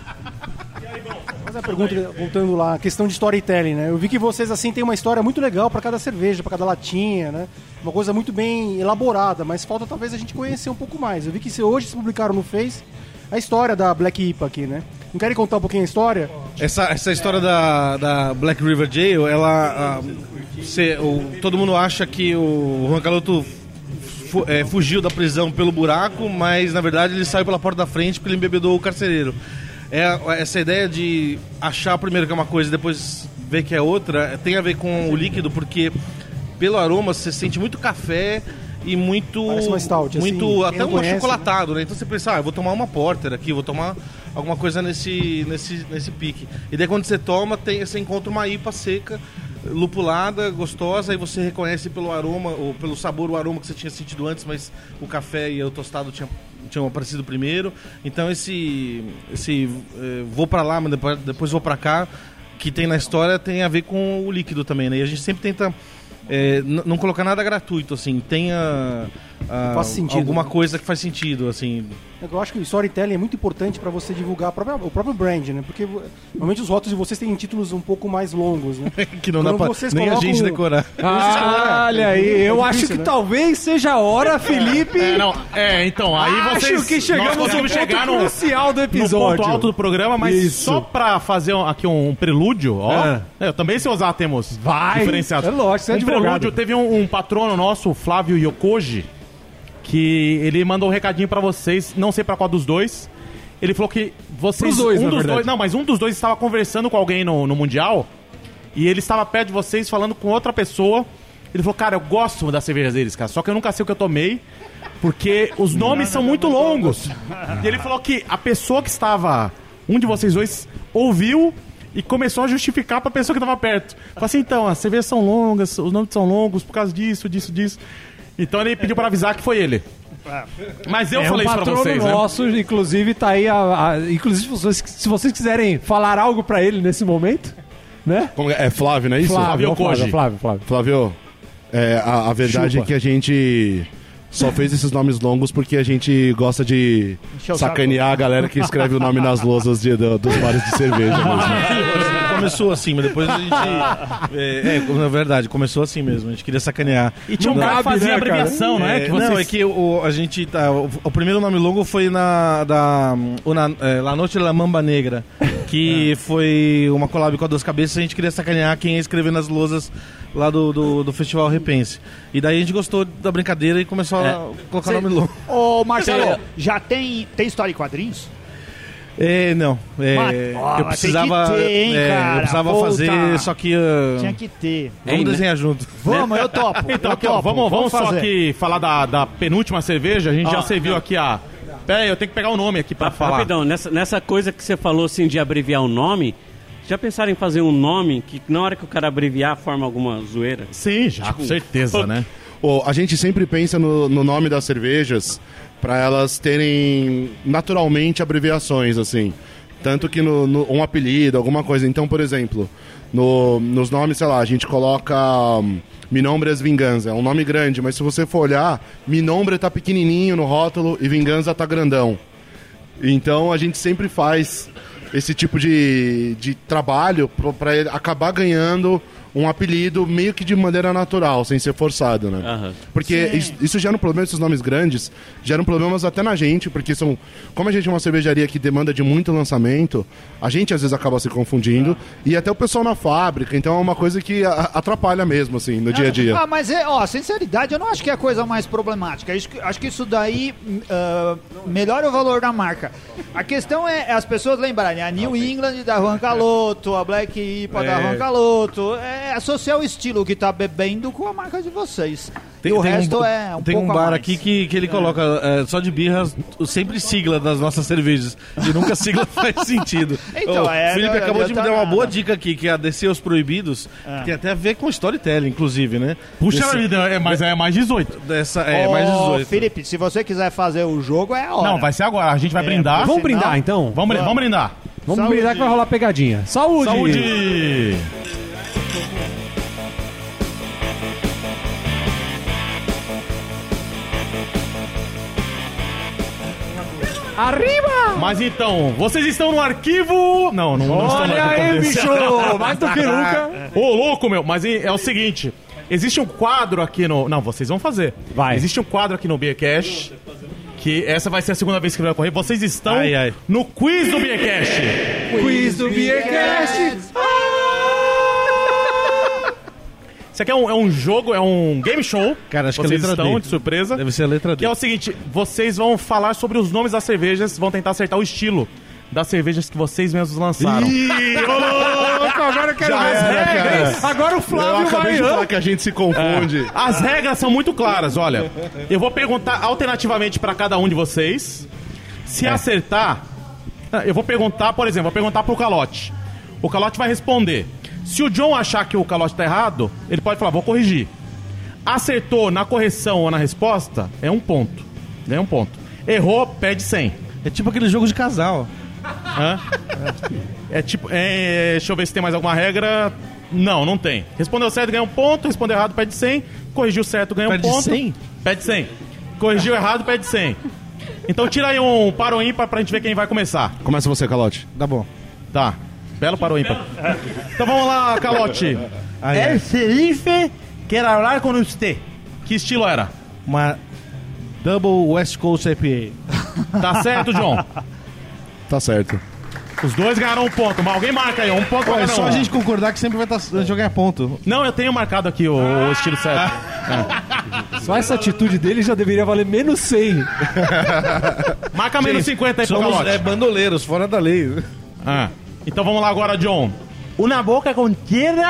Mas a pergunta, voltando lá, a questão de storytelling, né? Eu vi que vocês, assim, têm uma história muito legal pra cada cerveja, pra cada latinha, né? Uma coisa muito bem elaborada, mas falta talvez a gente conhecer um pouco mais. Eu vi que se hoje se publicaram no Face a história da Black I P A aqui, né? Não querem contar um pouquinho a história? Essa, essa história da, da Black River Jail, ela. ah, cê- o- todo mundo acha que o Juan Caloto fu- é, fugiu da prisão pelo buraco, mas na verdade ele saiu pela porta da frente porque ele embebedou o carcereiro. É, essa ideia de achar primeiro que é uma coisa e depois ver que é outra tem a ver com o líquido, porque pelo aroma você sente muito café e muito. Parece uma stout, muito assim, quem até não um conhece, achocolatado, né? Então você pensa, ah, eu vou tomar uma porter aqui, vou tomar alguma coisa nesse, nesse, nesse pique. E daí quando você toma, tem, você encontra uma I P A seca, lupulada, gostosa, aí você reconhece pelo aroma, ou pelo sabor, o aroma que você tinha sentido antes, mas o café e o tostado tinham, tinham aparecido primeiro. Então esse, esse eh, vou pra lá, mas depois, depois vou pra cá, que tem na história, tem a ver com o líquido também, né? E a gente sempre tenta é, n- não colocar nada gratuito, assim, tenha ah, Faça sentido, alguma né? coisa que faz sentido, assim. Eu acho que o storytelling é muito importante para você divulgar a própria- o próprio brand, né? Porque normalmente os rótulos de vocês têm títulos um pouco mais longos, né? Que não dá Quando pra vocês nem a colocam- gente decorar. Ah, olha aí, eu É acho difícil, que né? talvez seja a hora, Felipe. É, não, é, então, aí vocês... Acho que chegamos nós no conseguimos ponto chegar no, crucial do no episódio. ponto alto do programa, mas Isso. só pra fazer um- aqui um, prelúdio, ó. É. É, eu também sei usar termos Vai. diferenciados. É lógico, você é um advogado. prelúdio, teve um, um patrono nosso, o Flávio Yokoji, que ele mandou um recadinho pra vocês, não sei pra qual dos dois. Ele falou que vocês... Pros dois, um na dos verdade. dois, não, mas um dos dois estava conversando com alguém no, no Mundial, e ele estava perto de vocês falando com outra pessoa, Ele falou, cara, eu gosto das cervejas deles, cara, só que eu nunca sei o que eu tomei, porque os nomes são muito longos. E ele falou que a pessoa que estava, um de vocês dois, ouviu e começou a justificar pra pessoa que estava perto. Falou assim, então, as cervejas são longas, os nomes são longos por causa disso, disso, disso. Então ele pediu pra avisar que foi ele. Mas eu é falei um isso pra patrono vocês, né? nosso, inclusive tá aí a, a- inclusive se vocês, se vocês quiserem falar algo pra ele nesse momento, né? Como é? É Flávio, não é isso? Flávio Flávio, Koji. Flávio, Flávio. Flávio, é, a, a verdade Chupa. é que a gente só fez esses nomes longos porque a gente gosta de Encher o sacanear a galera que escreve o nome nas lousas de- do- dos bares de cerveja mesmo. Começou assim, mas depois a gente... É, é, na verdade, começou assim mesmo. A gente queria sacanear. E tinha um Não cara que cabe, fazia né, cara? abreviação, não é? Que vocês... Não, é que o, a gente... Tá, o, o primeiro nome longo foi na... Da, o na é, La Noche de la Mamba Negra, que foi uma collab com a Duas Cabeças. A gente queria sacanear quem ia escrever nas lousas lá do, do, do Festival Repense. E daí a gente gostou da brincadeira e começou a colocar Cê- nome longo. Ô, Marcelo, já tem, tem história em quadrinhos? É, não. É, Mas- ó, eu mas precisava, tem que ter, hein, é, cara? eu precisava Puta. fazer, só que uh, Tinha que ter. vamos Hein, né? desenhar junto. Vamos, eu topo. Então, eu aqui, ó, topo. vamos, vamos só fazer. aqui falar da, da penúltima cerveja. A gente já Ah, serviu aqui a... Pera aí, eu tenho que pegar o nome aqui pra falar. Rapidão, nessa, nessa coisa que você falou assim de abreviar o nome, já pensaram em fazer um nome que na hora que o cara abreviar forma alguma zoeira? Sim, já, com certeza, né? Ô, a gente sempre pensa no, no nome das cervejas para elas terem naturalmente abreviações, assim. Tanto que no, no- um apelido, alguma coisa. Então, por exemplo, no- nos nomes, sei lá, a gente coloca um, Minombres Vingança. É um nome grande, mas se você for olhar, Minombre tá pequenininho no rótulo e Vingança tá grandão. Então a gente sempre faz esse tipo de, de trabalho para acabar ganhando um apelido meio que de maneira natural, sem ser forçado, né? Aham. Porque isso, isso gera um problema, esses nomes grandes, geram problemas até na gente, porque são... Como a gente é uma cervejaria que demanda de muito lançamento, a gente às vezes acaba se confundindo, e até o pessoal na fábrica, então é uma coisa que a- atrapalha mesmo, assim, no dia a dia. Ah, mas é, ó, sinceridade, eu não acho que é a coisa mais problemática. Acho que, acho que isso daí ah, melhora o valor da marca. A questão é as pessoas lembrarem a New England da Juan Caloto, a Black I P A da Juan Caloto, é associar o estilo que tá bebendo com a marca de vocês. e o resto um, é um Tem pouco um a bar mais. aqui que, que ele coloca é, só de birras, sempre sigla das nossas cervejas. E nunca sigla faz sentido. Então, Ô, é, o Felipe não acabou de me dar uma adianta boa nada. dica aqui, que é a Descer os Proibidos, que tem até a ver com storytelling, inclusive, né? Puxa Desse- vida, é, mas é mais dezoito. Dessa, é, Ô, mais dezoito. Felipe, se você quiser fazer o jogo, é a hora. Não, vai ser agora. A gente vai É, brindar. Vamos Senão- brindar então? Vamos, brin- vamos brindar. Vamos Saúde. brindar que vai rolar pegadinha. Saúde! Saúde! Arriba! Mas então, vocês estão no arquivo... Não, não, não estão no Olha arquivo aí, confidencial. bicho! Mais do que nunca. Ô, louco, meu. Mas é o seguinte. Existe um quadro aqui no... Não, vocês vão fazer. Vai. Existe um quadro aqui no Beercast, que essa vai ser a segunda vez que vai ocorrer. Vocês estão Ai, ai. no quiz do Beercast. Quiz do Beercast! Isso aqui é um, é um jogo, é um game show. Cara, acho que é vocês a letra estão D. de surpresa. Deve ser a letra D. Que é o seguinte, vocês vão falar sobre os nomes das cervejas, vão tentar acertar o estilo das cervejas que vocês mesmos lançaram. Ih, ô, louco, agora eu quero Já ver. era, cara. Agora o Eu Flávio acabei vai... de falar que a gente se confunde. As regras são muito claras, olha. Eu vou perguntar alternativamente para cada um de vocês. Se acertar, eu vou perguntar, por exemplo, vou perguntar pro Calote. O Calote vai responder. Se o John achar que o Calote tá errado, ele pode falar, vou corrigir. Acertou na correção ou na resposta, é um ponto. É um ponto. Errou, perde cem. É tipo aquele jogo de casal. Hã? É tipo. É, deixa eu ver se tem mais alguma regra. Não, não tem. Respondeu certo, ganha um ponto. Respondeu errado, perde cem. Corrigiu certo, ganha Perde um ponto. cem? Perde cem. Corrigiu errado, perde cem. Então tira aí um par ou ímpar pra gente ver quem vai começar. Começa você, Calote. Tá bom. Tá. Belo par ou ímpar. Então vamos lá, Calote. Ai, ai. El Serife quer falar com você. Que estilo era? Uma Double West Coast I P A. Tá certo, John? Tá certo. Os dois ganharam um ponto. Mas alguém marca aí, um ponto Pô, pra é cada só um. a gente concordar que sempre vai estar jogar ponto. Não, eu tenho marcado aqui o, o estilo certo. Só essa atitude dele já deveria valer menos cem. Marca menos cinquenta aí pro Somos Calote. é, bandoleiros, fora da lei. Ah. Então vamos lá agora, John. Uma boca com tierra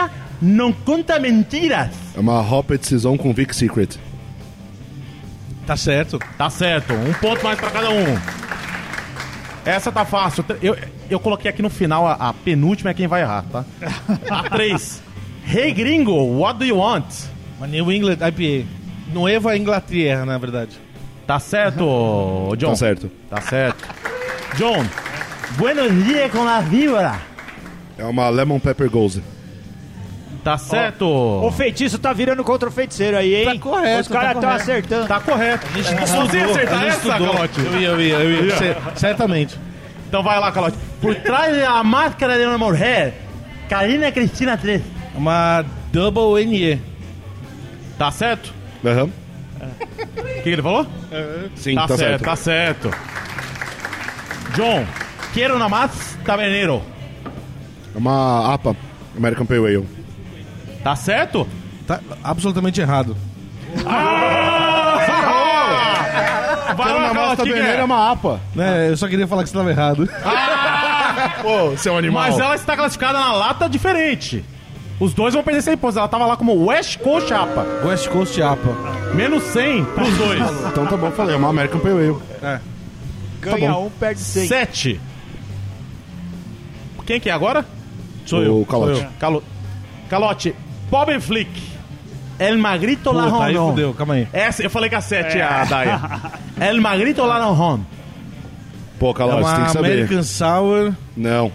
Não conta mentiras. É uma Hopped Saison com Vic Secret. Tá certo. Tá certo, um ponto mais pra cada um. Essa tá fácil. Eu, eu coloquei aqui no final, a, a penúltima é quem vai errar, tá? A três. Hey gringo, what do you want? Uma New England I P A. Nueva Inglaterra, na verdade. Tá certo, John? Tá certo. Tá certo. John, buenos dias com a víbora. É uma Lemon Pepper Gold. Tá certo. O feitiço tá virando contra o feiticeiro aí, hein? Tá correto, Os caras tá estão correto. acertando. Tá correto. A gente não Você ia estudou, acertar a gente essa, estudou. Calote? Eu ia, eu ia, eu ia. Ia. Cer- Certamente. Então vai lá, Calote. Por trás da máscara de uma mulher, Karina Cristina três. Uma Double N E. Tá certo? Aham. O que ele falou? Sim, Tá, tá, certo, certo. tá certo. John, quero na más taverneiro. É uma A P A, American Pale Ale. Tá certo? Tá absolutamente errado. Vai Quero lá, na Massa Calote, que Taverneira é é? uma A P A. Né, eu só queria falar que você estava errado. Pô, seu animal. Mas ela está classificada na lata diferente. Os dois vão perder cem pontos. Ela tava lá como West Coast A P A. West Coast A P A. Menos cem pros dois. Então tá bom, falei. É uma American Pale Ale. Ganha um, perde cem. Sete. Quem que é agora? Sou O eu. Calote. Sou eu. Calo... Calote. Bob Flick. El Magrito Puta, aí Laron. fudeu, calma aí. Essa, eu falei que a sete é a Daya. El Magrito Laron. Pô, É Calote, você tem uma que saber. American Sour. Não.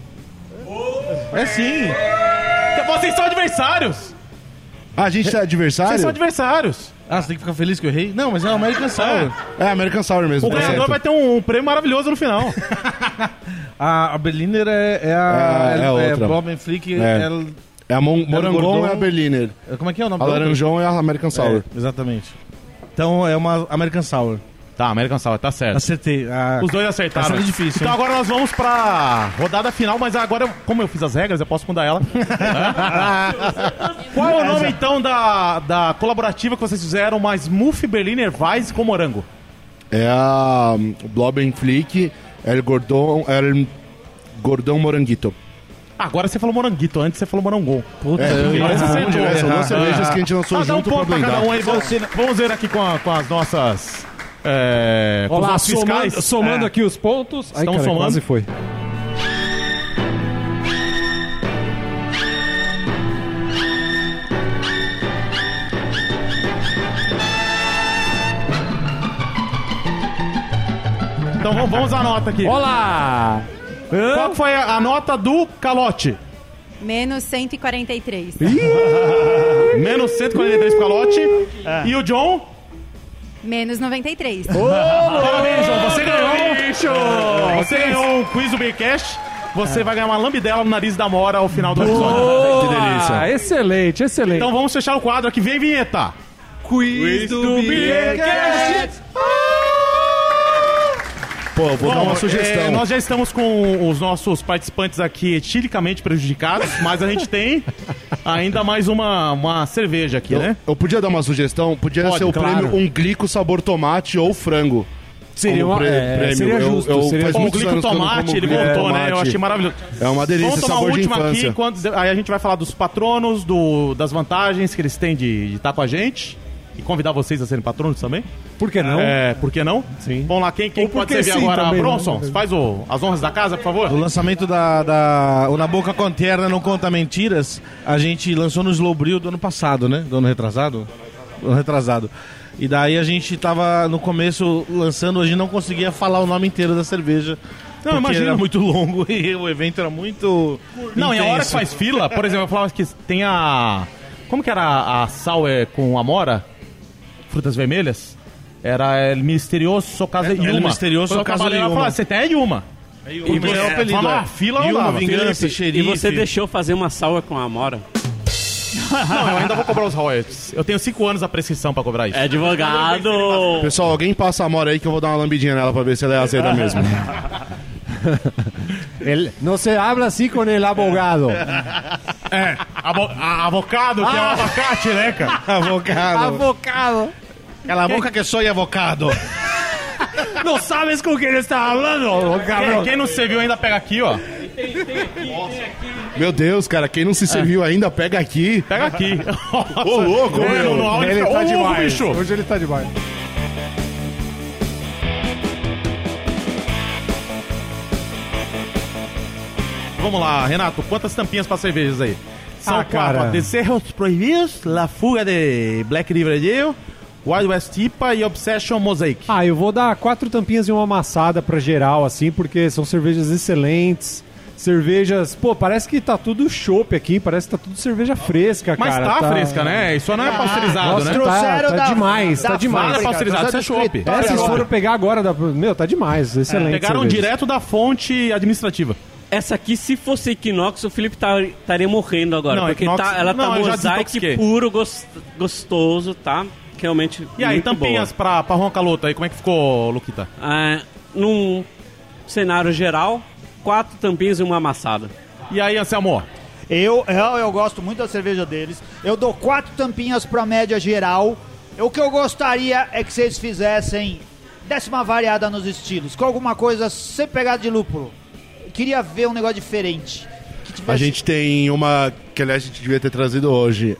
É sim. Vocês são adversários. Ah, a gente tá adversário? Vocês são adversários. Ah, você tem que ficar feliz que eu errei? Não, mas é uma American Sour. É, American Sour mesmo. O tá ganhador certo. vai ter um, um prêmio maravilhoso no final. A, a Berliner é, é a... É, é outra. Bob and Flick. É. É. É a Mon Morangon Gordon. e a Berliner. Como é que é o nome? A da outra? Laranjão é a American Sour. É, exatamente. Então é uma American Sour. Tá, American Sour, tá certo. Acertei. Ah, Os dois acertaram. Essa é difícil, Então hein? agora nós vamos pra rodada final, mas agora, como eu fiz as regras, eu posso mudar ela. Qual é o nome, então, da, da colaborativa que vocês fizeram, mais Smooth Berliner Weiss com morango? É a um, Blob and Flick, El Gordon, El Gordão Moranguito. Agora você falou moranguito, antes você falou morangon. Puta, É, eu ia mas errar. são duas- são duas cervejas que a gente lançou Ah, dá um junto pra ponto pra blendar. cada um aí. Vamos, vamos ver aqui com, a- com as nossas... É, com os Olá, nossos somando, fiscais. somando É. aqui os pontos. Ai, Estão cara, somando? quase foi. Então vamos, vamos à nota aqui. Olá! Qual que foi a, a nota do Calote? Menos cento e quarenta e três. Menos cento e quarenta e três pro Calote. E o John? Menos noventa e três. Parabéns, John. Você ganhou. Você ganhou o quiz do Beercast. Você vai ganhar uma lambidela no nariz da Mora ao final do episódio. Que delícia. Ah, excelente, excelente. Então vamos fechar o quadro aqui. Vem, vinheta. quiz do Beercast. Pô, eu vou dar Bom, uma sugestão. é, nós já estamos com os nossos participantes aqui eticamente prejudicados, mas a gente tem ainda mais uma, uma cerveja aqui, eu, né? eu podia dar uma sugestão? Podia Pode, ser o claro. prêmio um glico sabor tomate ou frango. Seria, Como uma, pre- é, prêmio. seria Eu- justo. eu- seria faz O muitos Glico anos que eu não Tomate, como ele glico voltou, né? Eu tomate. achei maravilhoso. É uma delícia, Vamos tomar sabor a de última infância. aqui, quando, aí a gente vai falar dos patronos, do, das vantagens que eles têm de estar com a gente. E convidar vocês a serem patronos também. Por que não? É, por que não? Sim. Vamos lá, quem, quem Ou pode porque servir sim agora? também, Bronson, né? faz o, as honras da casa, por favor. O lançamento da, da O Na Boca com Terra Não Conta Mentiras, a gente lançou no Slowbril do ano passado, né? Do ano retrasado? Do ano retrasado. E daí a gente tava no começo lançando, a gente não conseguia falar o nome inteiro da cerveja. Não, porque imagino. era muito longo e o evento era muito Não, e a hora que intenso. faz fila, por exemplo, eu falava que tem a... Como que era a, a sour com amora? Frutas vermelhas? Era El Misterioso Casa É, Yuma. El Misterioso Quando eu Casa trabalhei lá, eu Yuma. falava, você tem a Yuma. E você é o apelido, fala, é. Fila não Yuma, dava. Vingança, E Xerife. você deixou fazer uma sour com a Amora? Não, eu ainda vou cobrar os royalties. Eu tenho cinco anos a prescrição pra cobrar isso. É advogado! Pessoal, alguém passa a Amora aí que eu vou dar uma lambidinha nela pra ver se ela é azeda mesmo. El- não se habla assim com el abogado. É, avo a- avocado, que é o abacate, né, cara? Avocado. Avocado. Cala a boca que sou avocado. Não sabes com quem ele está falando, Quem, cabrão. quem não serviu ainda pega aqui, ó. Tem, tem aqui, tem aqui. Meu Deus, cara, quem não se serviu ainda, pega aqui. Pega aqui. Ô, louco, É, meu. no áudio Ele fica, tá "Ô, louco, demais. bicho." Hoje ele tá demais. Vamos lá, Renato, quantas tampinhas pra cervejas aí? São Ah, quatro. cara. ó, Desejos Proibidos, La Fuga de Black River Gel, Wild West I P A e Obsession Mosaic. Ah, eu vou dar quatro tampinhas e uma amassada pra geral, assim, porque são cervejas excelentes. Cervejas, pô, parece que tá tudo chopp aqui, parece que tá tudo cerveja fresca, Mas cara. tá, fresca, né? Isso não é pasteurizado, Nossa, né? tá, Trouxeram tá da- demais, da tá demais. Nada fábrica, pasteurizado, isso é trouxeram do chopp. escritório. É, vocês Olha. foram pegar agora, da... meu, tá demais, excelente. Pegaram cerveja. direto da fonte administrativa. Essa aqui, se fosse Equinox, o Felipe tá- estaria morrendo agora. Não, porque Equinox- tá- ela não, tá eu já mosaic desintoxiquei. puro, gos- gostoso, tá? Realmente E aí, muito tampinhas pra, pra Roncaloto aí, como é que ficou, Luquita? boa. Ah, num cenário geral, quatro tampinhas e uma amassada. E aí, Anselmo? Eu, eu, eu gosto muito da cerveja deles. Eu dou quatro tampinhas pra média geral. O que eu gostaria é que vocês fizessem décima variada nos estilos, com alguma coisa sem pegada de lúpulo. Eu queria ver um negócio diferente. Que tivesse... A gente tem uma que, aliás, a gente devia ter trazido hoje.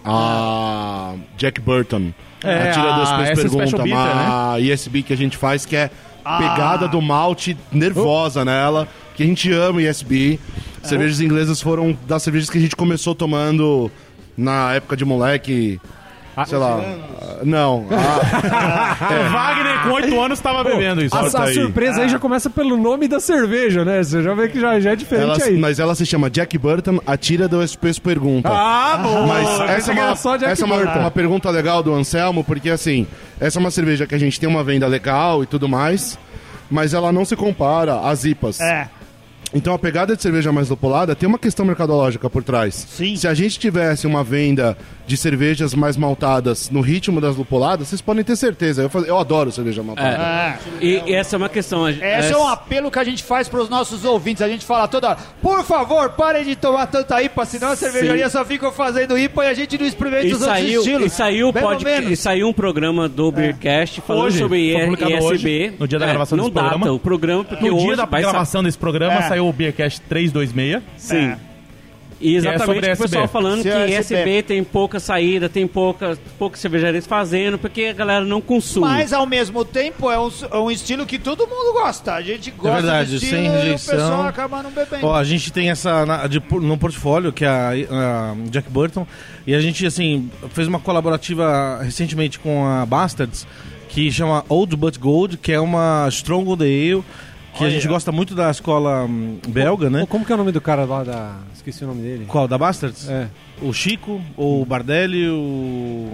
A Jack Burton. É, a Tira a das Três essa Perguntas. Special Bitter, A I S B que a gente faz, que é Ah. pegada do malte nervosa nela. Que a gente ama I S B. Cervejas inglesas foram das cervejas que a gente começou tomando na época de moleque. Sei lá. ah, Não. Ah, O Wagner, com oito anos, tava bebendo isso. A, Solta a aí. surpresa aí já começa pelo nome da cerveja, né? Você já vê que já, já é diferente ela- aí. mas ela se chama Jack Burton, a Tira do Espesso Pergunta. Ah, bom! Mas Eu essa é pensei que uma, era só Jack essa é uma, Burton. uma pergunta legal do Anselmo, porque assim, essa é uma cerveja que a gente tem uma venda legal e tudo mais, mas ela não se compara às I P As. É. Então a pegada de cerveja mais lupulada tem uma questão mercadológica por trás. Sim. Se a gente tivesse uma venda de cervejas mais maltadas no ritmo das lupuladas, vocês podem ter certeza. Eu, faz- eu adoro cerveja maltada. É. E, e essa é uma questão. Esse é um apelo que a gente faz pros nossos ouvintes. A gente fala toda hora, por favor, parem de tomar tanta I P A, senão a cervejaria só fica fazendo I P A e a gente não experimenta E os outros saiu, estilos. e, saiu Pelo pode, menos. e saiu um programa do Beercast falando Hoje, sobre foi I- publicado I S B. hoje, no dia da gravação não desse programa. data o programa, porque No hoje dia da vai sa- gravação desse programa, É. saiu o Beercast trezentos e vinte e seis. Sim. É. E é exatamente sobre o pessoal S B. falando Se que é S B. S B tem pouca saída, tem pouca, poucas cervejarias fazendo, porque a galera não consome. Mas ao mesmo tempo é um, é um estilo que todo mundo gosta. A gente gosta verdade, do estilo sem e o rejeição. pessoal acaba não bebendo. Ó, a gente tem essa na- de- no portfólio, que é a, a Jack Burton, e a gente, assim, fez uma colaborativa recentemente com a Bastards, que chama Old But Gold, que é uma Strong Old Ale, que a gente gosta muito da escola hum, belga, né? Pô, como que é o nome do cara lá da... Esqueci o nome dele. Qual? Da Bastards? É. O Chico, o Bardelli, o...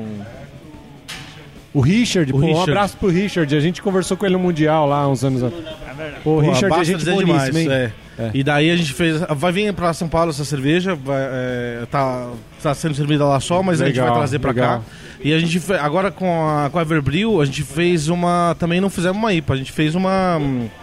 O Richard, O pô, um Richard. abraço pro Richard. A gente conversou com ele no Mundial lá uns anos atrás. Pô, o Pô, a Richard é Bastards gente é demais, boníssima, hein? é. É. E daí a gente fez... Vai vir pra São Paulo essa cerveja, vai, é, tá, tá sendo servida lá só, mas a gente Legal, vai trazer pra legal. cá. E a gente fe- agora com a, com a Everbril, a gente fez uma... Também não fizemos uma I P A, a gente fez uma...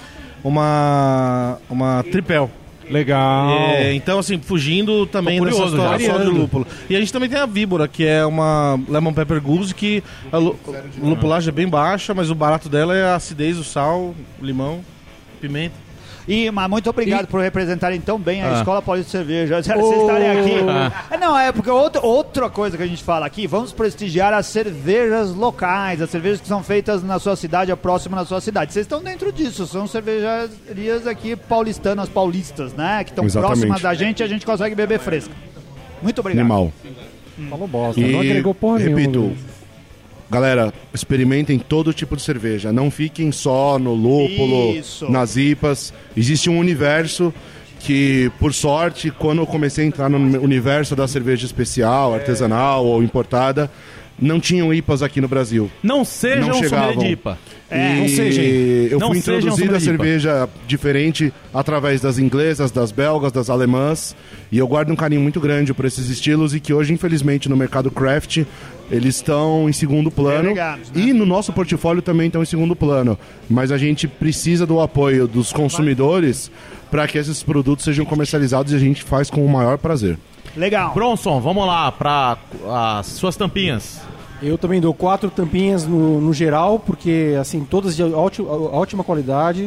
Uma... Uma tripel. Legal. É, então, assim, fugindo também Tô dessa curioso já. história só de Variando. lúpulo. E a gente também tem a Víbora, que é uma Lemon Pepper Goose, que a lu- lupulagem é bem baixa, mas o barato dela é a acidez, o sal, o limão, pimenta. E, mas muito obrigado E- por representarem tão bem a Ah. Escola Paulista de Cerveja. Vocês Oh. estarem aqui. Ah. É, não, é porque outra, outra coisa que a gente fala aqui, vamos prestigiar as cervejas locais, as cervejas que são feitas na sua cidade, ou próxima na sua cidade. Vocês estão dentro disso, são cervejarias aqui paulistanas, paulistas, né? Que estão Exatamente. próximas da gente e a gente consegue beber fresca. Muito obrigado. Animal. Falou bosta. E, Não agregou porra repito, nenhuma. galera, experimentem todo tipo de cerveja. Não fiquem só no lúpulo, Isso. nas I P As. Existe um universo que, por sorte, quando eu comecei a entrar no universo da cerveja especial, artesanal ou importada, não tinham I P As aqui no Brasil. Não seja Não um sommelier chegavam. de I P A. É, e não sejam. eu Não fui sejam introduzido a sommelier de I P A. cerveja diferente através das inglesas, das belgas, das alemãs, e eu guardo um carinho muito grande por esses estilos e que hoje, infelizmente, no mercado craft, eles estão em segundo plano. Relegados, né? E no nosso portfólio também estão em segundo plano. Mas a gente precisa do apoio dos consumidores para que esses produtos sejam comercializados e a gente faz com o maior prazer. Legal. Bronson, vamos lá para as suas tampinhas. Eu também dou quatro tampinhas no, no geral, porque assim, todas de ótima, ótima qualidade.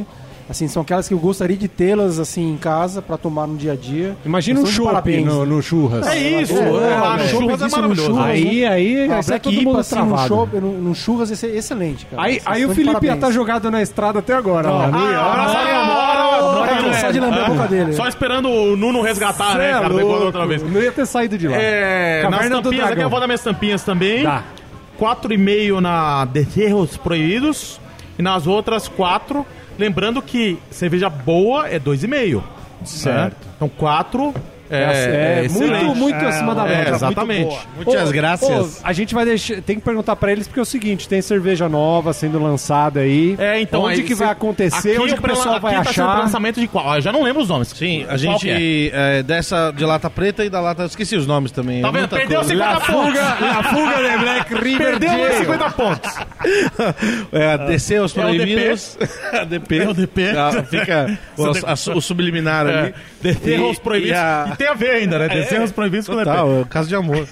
Assim, são aquelas que eu gostaria de tê-las assim em casa pra tomar no dia a dia. Imagina um Estão de chopp parabéns. no, no churras. É isso, É, é, lá no é, churras é isso no maravilhoso. churras, Aí, aí, Uma aí sai Black todo I P mundo assim, num, travado. chopp, num, num churras ia ser excelente, cara. Aí, Vocês aí o estão de Felipe ia parabéns. estar jogado na estrada até agora. lá, né? abraço aí, Não amor. vai cansar de lamber a boca dele. Só esperando o Nuno resgatar, né, Cê é cara? Depois da louco. outra vez. Não ia ter saído de lá. É, nas Caverna do tampinhas aqui, Dragão. eu vou dar minhas tampinhas também. Dá. quatro e meio na Deterros Proibidos. E nas outras, quatro. Lembrando que cerveja boa é dois e meio. Certo. Então, quatro é, É, é muito, excelente. muito acima da É, média. exatamente. Muitas Ô, graças. ô, a gente vai deixar. Tem que perguntar pra eles porque é o seguinte: tem cerveja nova sendo lançada aí. É, então, onde aí que cê- vai acontecer? aqui Onde que o prela- pessoal vai aqui tá sendo o achar? lançamento de qual? Eu já não lembro os nomes. Sim, a Qual gente que é? é, dessa de lata preta e da lata... Esqueci os nomes também. Tá é vendo? muita Perdeu coisa. cinquenta pontos. A fuga de Black River Perdeu mais Jail. cinquenta pontos. É, descer os É o D P. proibidos. A D P. É o D P. Ah, fica o, a- o subliminar ali. É, Deterros Proibidos. e a- E tem a ver ainda, né? Deterros Proibidos com o D P. Total, é o caso de amor.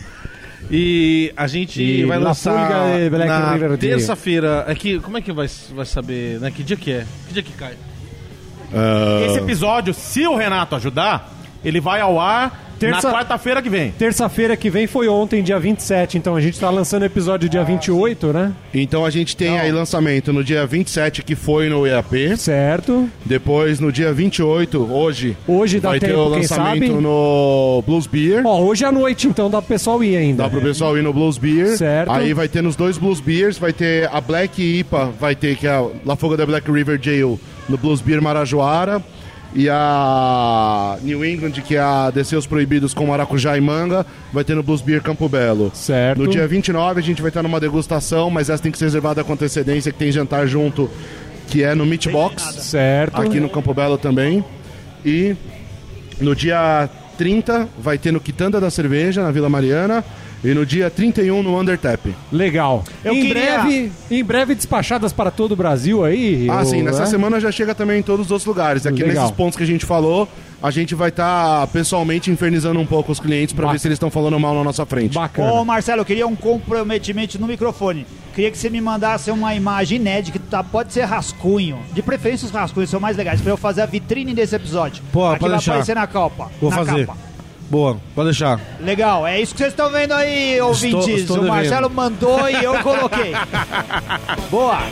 E a gente E vai La lançar Fuga de Black na River Jail. terça-feira. É que, como é que vai, vai saber, né? Que dia que é? Que dia que cai? Ah, Esse episódio, se o Renato ajudar, ele vai ao ar Terça- na quarta-feira que vem. Terça-feira que vem foi ontem, dia vinte e sete. Então a gente tá lançando o episódio dia vinte e oito, né? Então a gente tem aí lançamento no dia vinte e sete, que foi no E A P. Certo. Depois, no dia vinte e oito, hoje, Hoje dá vai ter tempo, o quem lançamento sabe? no Blues Beer. Ó, hoje à noite, então dá pro pessoal ir ainda. Dá pro pessoal ir no Blues Beer. Certo. Aí vai ter nos dois Blues Beers, vai ter a Black I P A, vai ter que é a La Fuga da Black River Jail no Blues Beer Marajoara. E a New England, que é a Descer os Proibidos com maracujá e manga, vai ter no Blues Beer Campo Belo. Certo. No dia vinte e nove a gente vai estar numa degustação, mas essa tem que ser reservada com antecedência, que tem jantar junto, que é no Meat Box, Certo. aqui no Campo Belo também. E no dia trinta vai ter no Quitanda da Cerveja, na Vila Mariana. E no dia trinta e um no Undertap. Legal. Eu em, queria- breve, em breve despachadas para todo o Brasil aí. Ah, ou, sim, nessa né? semana já chega também em todos os outros lugares. Aqui Legal. nesses pontos que a gente falou, a gente vai estar pessoalmente infernizando um pouco os clientes pra Ba- ver se eles estão falando mal na nossa frente. Bacana. Ô, Marcelo, eu queria um comprometimento no microfone. Queria que você me mandasse uma imagem inédita, que tá, pode ser rascunho. De preferência os rascunhos são mais legais, pra eu fazer a vitrine desse episódio. Pô, Aqui pode vai deixar. aparecer na capa. Vou na fazer. capa. Boa, pode deixar. Legal, é isso que vocês estão vendo aí, ouvintes. estou o devendo. Marcelo mandou e eu coloquei. Boa.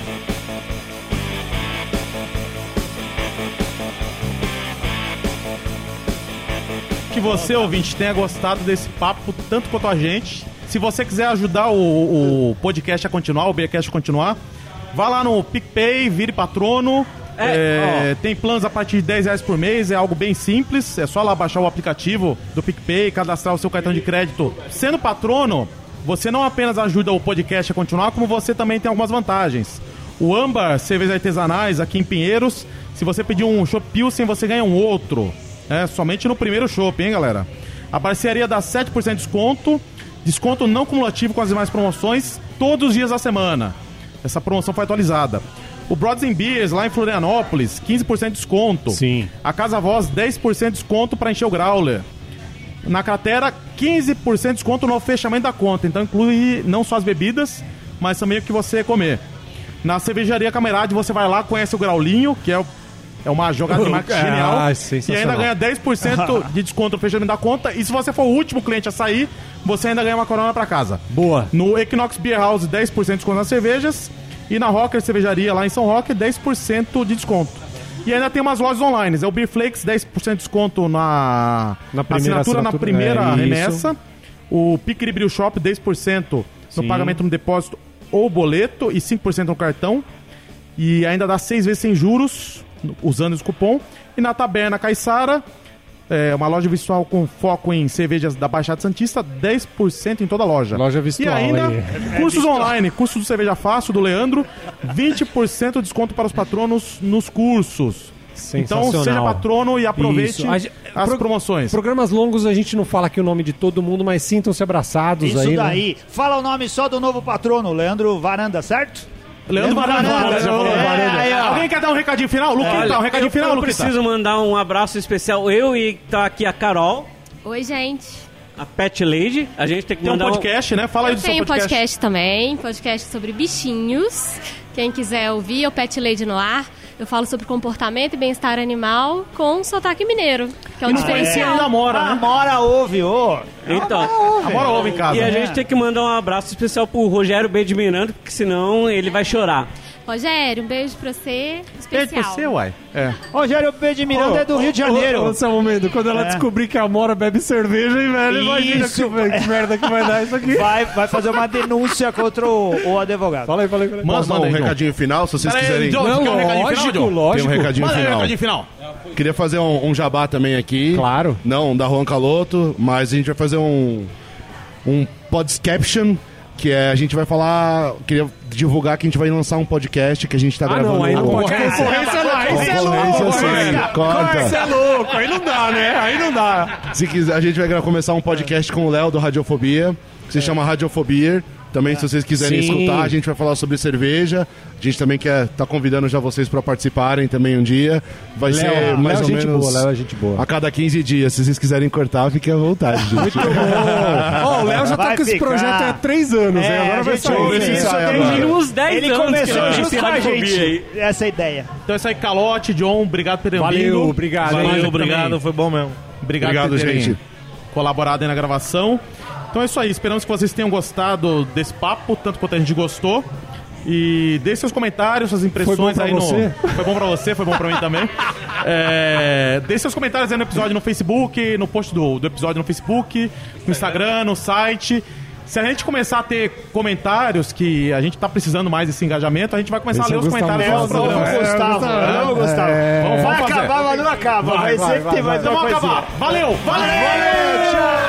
Que você, ouvinte, tenha gostado desse papo tanto quanto a gente. Se você quiser ajudar o, o podcast a continuar, o Beercast a continuar, vá lá no PicPay, vire patrono. É, É, tem planos a partir de dez reais por mês, é algo bem simples. É só lá baixar o aplicativo do PicPay, cadastrar o seu cartão de crédito. Sendo patrono, você não apenas ajuda o podcast a continuar, como você também tem algumas vantagens. O Âmbar, cervejas artesanais aqui em Pinheiros, se você pedir um Chopp Pilsen, você ganha um outro. É, somente no primeiro chopp, hein, galera? A parceria dá sete por cento de desconto, desconto não cumulativo com as demais promoções, todos os dias da semana. Essa promoção foi atualizada. O Broads and Beers, lá em Florianópolis, quinze por cento de desconto. Sim. A Casa Voz, dez por cento de desconto para encher o growler. Na Cratera, quinze por cento de desconto no fechamento da conta. Então inclui não só as bebidas, mas também o que você comer. Na Cervejaria Camerade, você vai lá, conhece o graulinho, que é, o- é uma jogada de marketing Ah, genial. E sensacional. ainda ganha dez por cento de desconto no fechamento da conta. E se você for o último cliente a sair, você ainda ganha uma corona para casa. Boa. No Equinox Beer House, dez por cento de desconto nas cervejas. E na Rocker Cervejaria, lá em São Roque, dez por cento de desconto. E ainda tem umas lojas online. É o Beer Flakes, dez por cento de desconto na, Na primeira assinatura, na assinatura, primeira é, remessa. O Piccary Brew Shop, dez por cento no Sim. pagamento no depósito ou boleto e cinco por cento no cartão. E ainda dá seis vezes sem juros, usando esse cupom. E na Taberna Caiçara, é uma loja virtual com foco em cervejas da Baixada Santista, dez por cento em toda a loja. Loja virtual E ainda, aí. cursos online, curso do Cerveja Fácil, do Leandro, vinte por cento de desconto para os patronos nos cursos. Então Sensacional. seja patrono e aproveite Isso. A ge- as pro- promoções. Programas longos a gente não fala aqui o nome de todo mundo, mas sintam-se abraçados Isso aí. né? daí. Fala o nome só do novo patrono, Leandro Varanda, certo? Leandro Varanda. Varanda. Já falou É, Varanda. aí, ó. Alguém quer dar um recadinho final? Luquita, Olha, um recadinho eu, final, eu Luquita. preciso mandar um abraço especial. Eu e tá aqui a Carol, Oi, gente. a Pet Lady. A gente tem que Tem um mandar podcast, né? Fala aí Eu do seu tenho podcast. podcast também, podcast sobre bichinhos. Quem quiser ouvir, é o Pet Lady no Ar. Eu falo sobre comportamento e bem-estar animal com sotaque mineiro, que é um Ah, diferencial. é. Da Amora, A né? Amora ouve, ô. Então, Amora ouve em casa. e a né? gente tem que mandar um abraço especial pro Rogério B. de Miranda, porque senão ele vai chorar. Rogério, um beijo pra você, especial. Beijo pra você, uai. É. Rogério P. de Miranda é do Rio de Janeiro. Ô, ô, seu momento, quando ela É. descobrir que a Amora bebe cerveja, hein, velho? Imagina Isso. que, que merda que vai dar isso aqui. Vai, vai fazer uma denúncia contra o, o advogado. Fala aí, fala aí. Fala aí. Manda, Posso dar manda um aí, John. recadinho final, se vocês Pera aí, quiserem? John, Não, quer um recadinho lógico, final, John? lógico. Tem um recadinho Manda aí, final. recadinho final. Queria fazer um, um jabá também aqui. Claro. Não, da Juan Caloto, mas a gente vai fazer um um Podscaption, que é a gente vai falar, queria divulgar que a gente vai lançar um podcast que a gente tá Ah, gravando. não, aí não um- pode. Concorrência não, aí você é Concorrência, louco, sim, velho. corta. Isso é louco, aí não dá, né? Aí não dá. Se quiser, a gente vai gra- começar um podcast com o Léo do Radiofobia, que se chama Radiofobia. Também, se vocês quiserem Sim. escutar, a gente vai falar sobre cerveja. A gente também quer tá convidando já vocês para participarem também um dia. Vai Léo, ser mais Léo é ou gente menos boa, Léo é gente boa. a cada quinze dias. Se vocês quiserem cortar, fiquem à vontade, gente. Ó, o Léo já tá Vai com esse ficar. projeto há três anos, É, hein? Agora a vai gente sair. ouve Vamos ver se isso sai desde agora. uns dez Ele anos começou que junto tem com a radiofobia gente. aí. Essa ideia. Então é isso aí, Calote, John, obrigado por terem vindo. Valeu, obrigado. Valeu, hein? Obrigado, também. foi bom mesmo. Obrigado, Obrigado, por terem gente. colaborado aí na gravação. Então é isso aí, esperamos que vocês tenham gostado desse papo, tanto quanto a gente gostou. E deixe seus comentários, suas impressões Foi bom pra aí no. você? Foi bom pra você, foi bom pra mim também. É... Deixe seus comentários aí no episódio no Facebook, no post do, do episódio no Facebook, no Instagram, no site. Se a gente começar a ter comentários, que a gente tá precisando mais desse engajamento, a gente vai começar Esse a ler é os Gustavo comentários do Gustavo. nosso programa. Vamos, É, Gustavo. Gustavo. Vamos, Gustavo. É. Vamos Vai fazer. acabar, mas não acaba. Vai, vai, sempre vai, tem mais Então uma vamos coisinha. acabar. Valeu, valeu! Valeu, tchau!